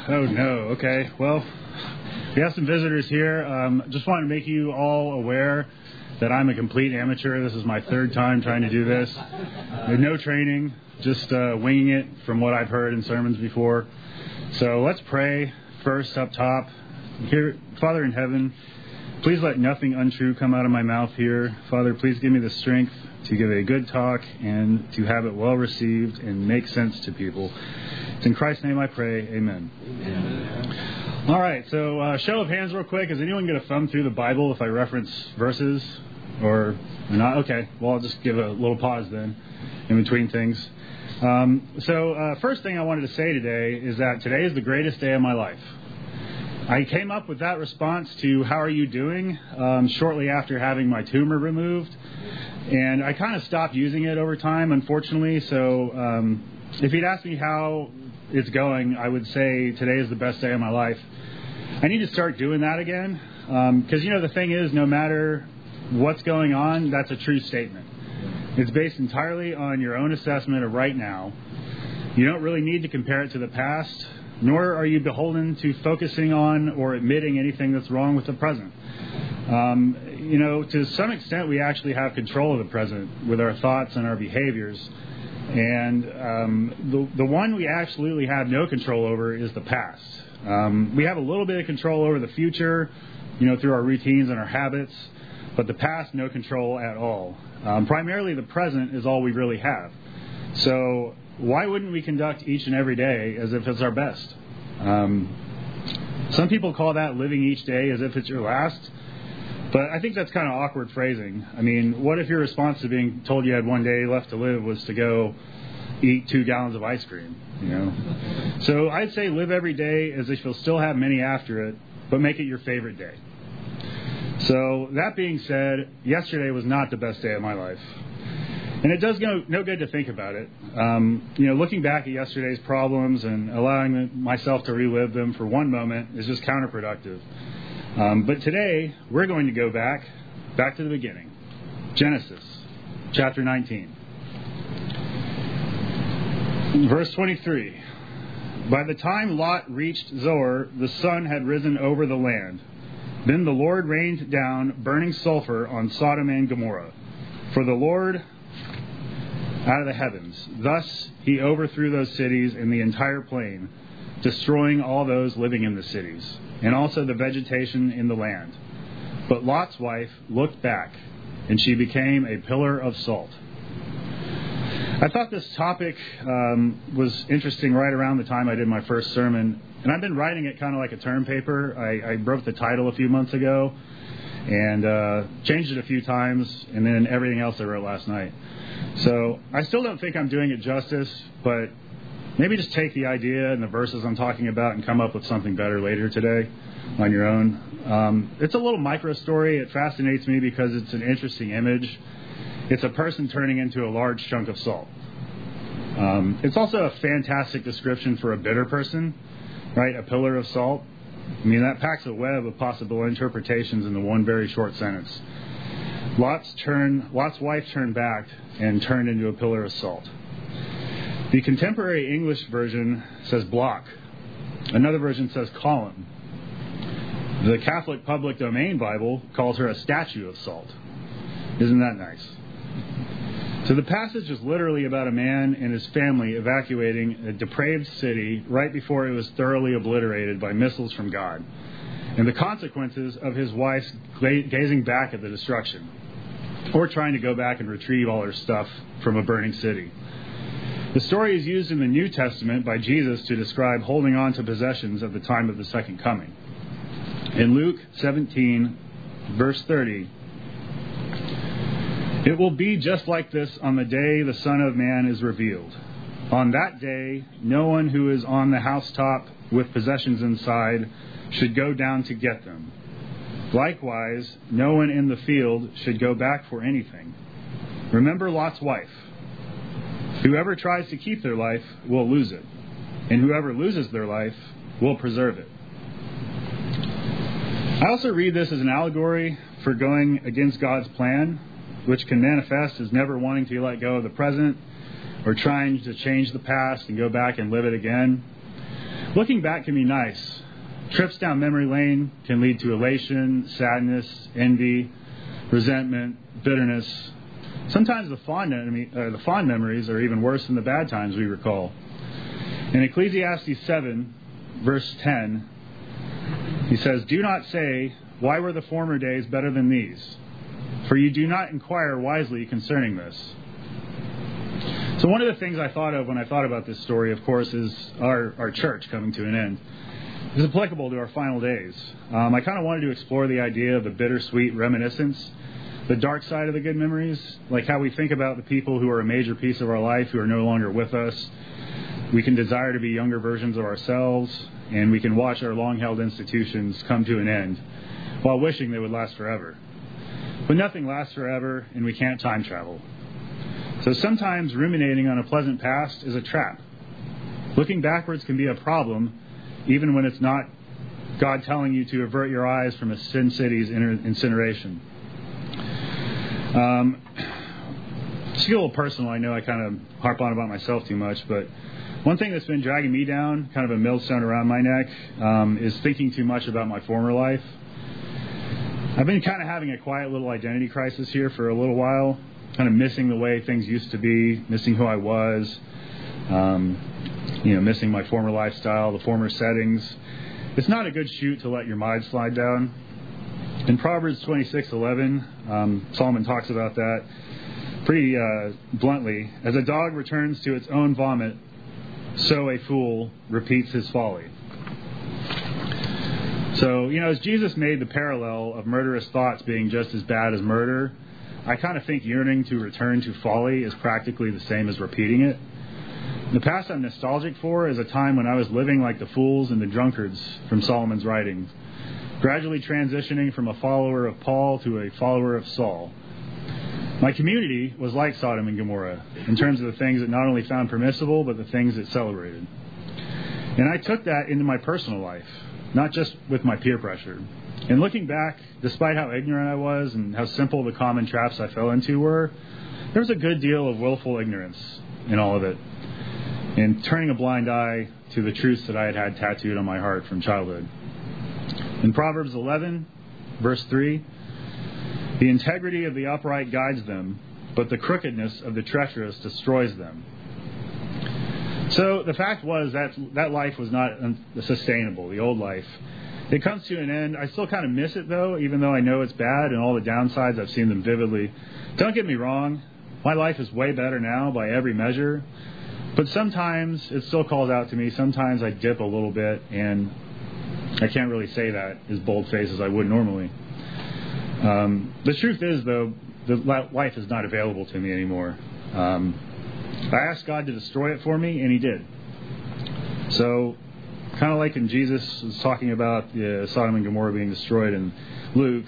Oh, no. Okay. Well, we have some visitors here. Just wanted to make you all aware that I'm a complete amateur. This is my third time trying to do this. No training, just winging it from what I've heard in sermons before. So let's pray first up top. Here, Father in heaven, please let nothing untrue come out of my mouth here. Father, please give me the strength to give a good talk and to have it well received and make sense to people. It's in Christ's name I pray. Amen. Amen. All right, so show of hands real quick. Is anyone going to thumb through the Bible if I reference verses or not? Okay, well, I'll just give a little pause then in between things. First thing I wanted to say today is that today is the greatest day of my life. I came up with that response to how are you doing shortly after having my tumor removed. And I kind of stopped using it over time, unfortunately. So if you'd asked me how it's going, I would say today is the best day of my life. I need to start doing that again. Because, the thing is, no matter what's going on, that's a true statement. It's based entirely on your own assessment of right now. You don't really need to compare it to the past, nor are you beholden to focusing on or admitting anything that's wrong with the present. To some extent, we actually have control of the present with our thoughts and our behaviors. And the one we absolutely have no control over is the past. We have a little bit of control over the future, through our routines and our habits, but the past, no control at all. Primarily, the present is all we really have. So why wouldn't we conduct each and every day as if it's our best? Some people call that living each day as if it's your last. But I think that's kind of awkward phrasing. I mean, what if your response to being told you had one day left to live was to go eat 2 gallons of ice cream, So I'd say live every day as if you'll still have many after it, but make it your favorite day. So that being said, yesterday was not the best day of my life. And it does no good to think about it. Looking back at yesterday's problems and allowing myself to relive them for one moment is just counterproductive. But today, we're going to go back to the beginning. Genesis, chapter 19. Verse 23. By the time Lot reached Zoar, the sun had risen over the land. Then the Lord rained down burning sulfur on Sodom and Gomorrah. For the Lord out of the heavens. Thus he overthrew those cities and the entire plain, destroying all those living in the cities, and also the vegetation in the land. But Lot's wife looked back, and she became a pillar of salt. I thought this topic was interesting right around the time I did my first sermon, and I've been writing it kind of like a term paper. I broke the title a few months ago, and changed it a few times, and then everything else I wrote last night. So I still don't think I'm doing it justice, but maybe just take the idea and the verses I'm talking about and come up with something better later today on your own. It's a little micro story. It fascinates me because it's an interesting image. It's a person turning into a large chunk of salt. It's also a fantastic description for a bitter person, right? A pillar of salt. I mean, that packs a web of possible interpretations in the one very short sentence. Lot's wife turned back and turned into a pillar of salt. The contemporary English version says block. Another version says column. The Catholic Public Domain Bible calls her a statue of salt. Isn't that nice? So the passage is literally about a man and his family evacuating a depraved city right before it was thoroughly obliterated by missiles from God, and the consequences of his wife's gazing back at the destruction, or trying to go back and retrieve all her stuff from a burning city. The story is used in the New Testament by Jesus to describe holding on to possessions at the time of the second coming. In Luke 17, verse 30, it will be just like this on the day the Son of Man is revealed. On that day, no one who is on the housetop with possessions inside should go down to get them. Likewise, no one in the field should go back for anything. Remember Lot's wife. Whoever tries to keep their life will lose it, and whoever loses their life will preserve it. I also read this as an allegory for going against God's plan, which can manifest as never wanting to let go of the present or trying to change the past and go back and live it again. Looking back can be nice. Trips down memory lane can lead to elation, sadness, envy, resentment, bitterness. Sometimes the fond memories are even worse than the bad times we recall. In Ecclesiastes 7, verse 10, he says, "Do not say, 'Why were the former days better than these?' For you do not inquire wisely concerning this." So one of the things I thought of when I thought about this story, of course, is our church coming to an end. It's applicable to our final days. I kind of wanted to explore the idea of the bittersweet reminiscence, the dark side of the good memories, like how we think about the people who are a major piece of our life who are no longer with us. We can desire to be younger versions of ourselves, and we can watch our long-held institutions come to an end while wishing they would last forever. But nothing lasts forever, and we can't time travel. So sometimes ruminating on a pleasant past is a trap. Looking backwards can be a problem, even when it's not God telling you to avert your eyes from a sin city's incineration. Just a little personal, I know I kind of harp on about myself too much, but one thing that's been dragging me down, kind of a millstone around my neck, is thinking too much about my former life. I've been kind of having a quiet little identity crisis here for a little while, kind of missing the way things used to be, missing who I was, missing my former lifestyle, the former settings. It's not a good chute to let your mind slide down. In Proverbs 26:11, Solomon talks about that pretty bluntly. As a dog returns to its own vomit, so a fool repeats his folly. So, as Jesus made the parallel of murderous thoughts being just as bad as murder, I kind of think yearning to return to folly is practically the same as repeating it. The past I'm nostalgic for is a time when I was living like the fools and the drunkards from Solomon's writings, gradually transitioning from a follower of Paul to a follower of Saul. My community was like Sodom and Gomorrah in terms of the things it not only found permissible, but the things it celebrated. And I took that into my personal life, not just with my peer pressure. And looking back, despite how ignorant I was and how simple the common traps I fell into were, there was a good deal of willful ignorance in all of it, and turning a blind eye to the truths that I had had tattooed on my heart from childhood. In Proverbs 11, verse 3, "The integrity of the upright guides them, but the crookedness of the treacherous destroys them." So the fact was that life was not sustainable, the old life. It comes to an end. I still kind of miss it, though, even though I know it's bad and all the downsides, I've seen them vividly. Don't get me wrong. My life is way better now by every measure. But sometimes it still calls out to me. Sometimes I dip a little bit, and I can't really say that as bold-faced as I would normally. The truth is, though, that life is not available to me anymore. I asked God to destroy it for me, and He did. So, kind of like when Jesus was talking about Sodom and Gomorrah being destroyed in Luke,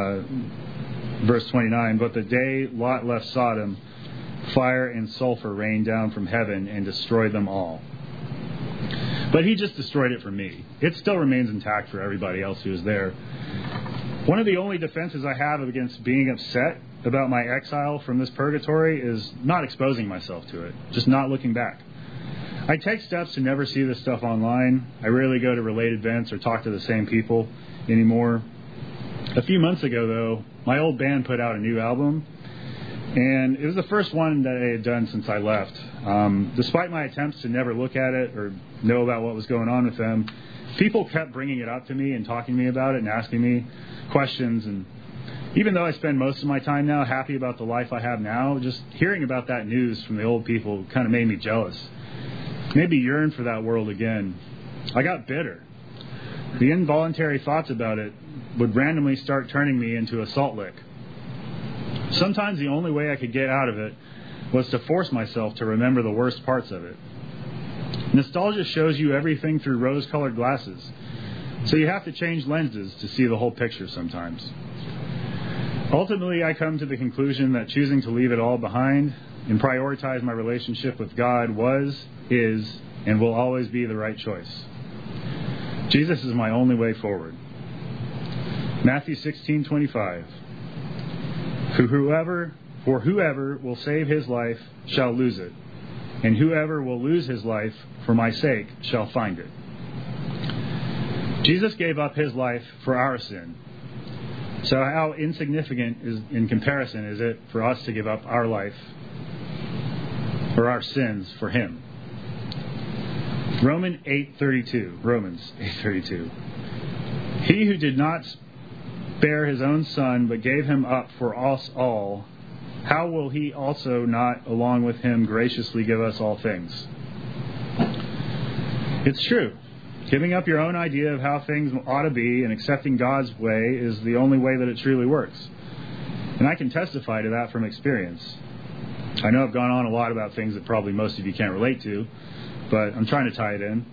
verse 29, "But the day Lot left Sodom, fire and sulfur rained down from heaven and destroyed them all." But He just destroyed it for me. It still remains intact for everybody else who is there. One of the only defenses I have against being upset about my exile from this purgatory is not exposing myself to it, just not looking back. I take steps to never see this stuff online. I rarely go to related events or talk to the same people anymore. A few months ago, though, my old band put out a new album, and it was the first one that I had done since I left. Despite my attempts to never look at it or know about what was going on with them, people kept bringing it up to me and talking to me about it and asking me questions. And even though I spend most of my time now happy about the life I have now, just hearing about that news from the old people kind of made me jealous. Made me yearn for that world again. I got bitter. The involuntary thoughts about it would randomly start turning me into a salt lick. Sometimes the only way I could get out of it was to force myself to remember the worst parts of it. Nostalgia shows you everything through rose-colored glasses, so you have to change lenses to see the whole picture sometimes. Ultimately, I come to the conclusion that choosing to leave it all behind and prioritize my relationship with God was, is, and will always be the right choice. Jesus is my only way forward. Matthew 16:25. For whoever will save his life shall lose it, and whoever will lose his life for my sake shall find it. Jesus gave up his life for our sin. So how insignificant in comparison is it for us to give up our life or our sins for him? Romans 8:32. He who did not spare his own son, but gave him up for us all, how will he also not, along with him, graciously give us all things? It's true. Giving up your own idea of how things ought to be and accepting God's way is the only way that it truly works. And I can testify to that from experience. I know I've gone on a lot about things that probably most of you can't relate to, but I'm trying to tie it in.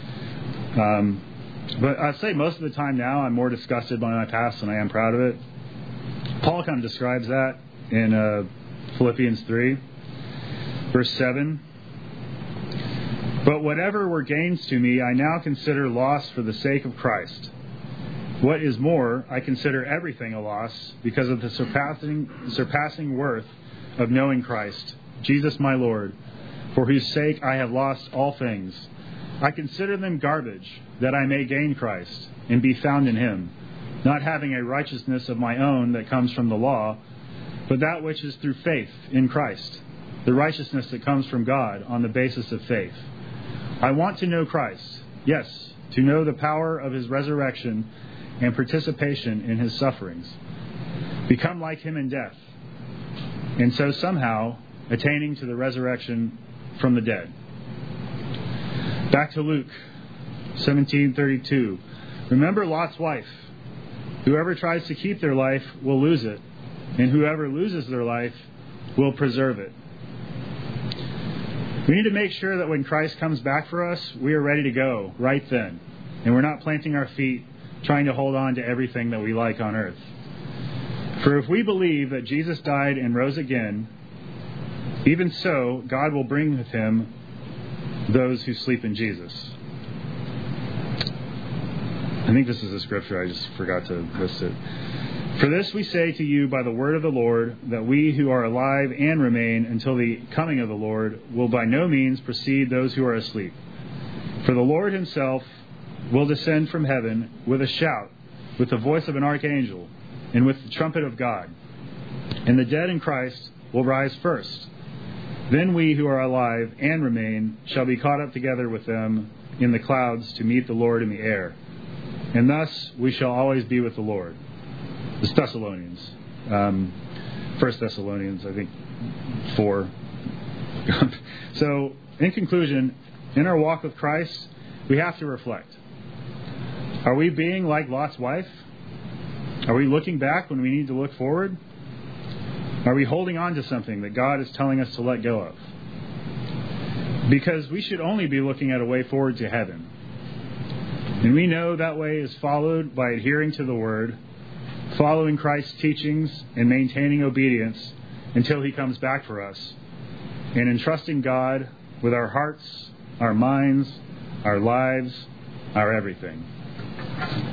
But I'd say most of the time now I'm more disgusted by my past than I am proud of it. Paul kind of describes that in Philippians 3, verse 7. But whatever were gains to me, I now consider loss for the sake of Christ. What is more, I consider everything a loss because of the surpassing worth of knowing Christ, Jesus my Lord, for whose sake I have lost all things. I consider them garbage, that I may gain Christ and be found in him, not having a righteousness of my own that comes from the law, but that which is through faith in Christ, the righteousness that comes from God on the basis of faith. I want to know Christ, yes, to know the power of his resurrection and participation in his sufferings, become like him in death, and so somehow attaining to the resurrection from the dead. Back to Luke 17:32. Remember Lot's wife. Whoever tries to keep their life will lose it, and whoever loses their life will preserve it. We need to make sure that when Christ comes back for us, we are ready to go right then. And we're not planting our feet trying to hold on to everything that we like on earth. For if we believe that Jesus died and rose again, even so, God will bring with him those who sleep in Jesus. I think this is a scripture. I just forgot to list it. For this we say to you by the word of the Lord, that we who are alive and remain until the coming of the Lord will by no means precede those who are asleep. For the Lord himself will descend from heaven with a shout, with the voice of an archangel, and with the trumpet of God. And the dead in Christ will rise first. Then we who are alive and remain shall be caught up together with them in the clouds to meet the Lord in the air. And thus we shall always be with the Lord. It's Thessalonians. 1 Thessalonians, I think, 4. So, in conclusion, in our walk with Christ, we have to reflect. Are we being like Lot's wife? Are we looking back when we need to look forward? Are we holding on to something that God is telling us to let go of? Because we should only be looking at a way forward to heaven. And we know that way is followed by adhering to the Word, following Christ's teachings, and maintaining obedience until he comes back for us, and entrusting God with our hearts, our minds, our lives, our everything.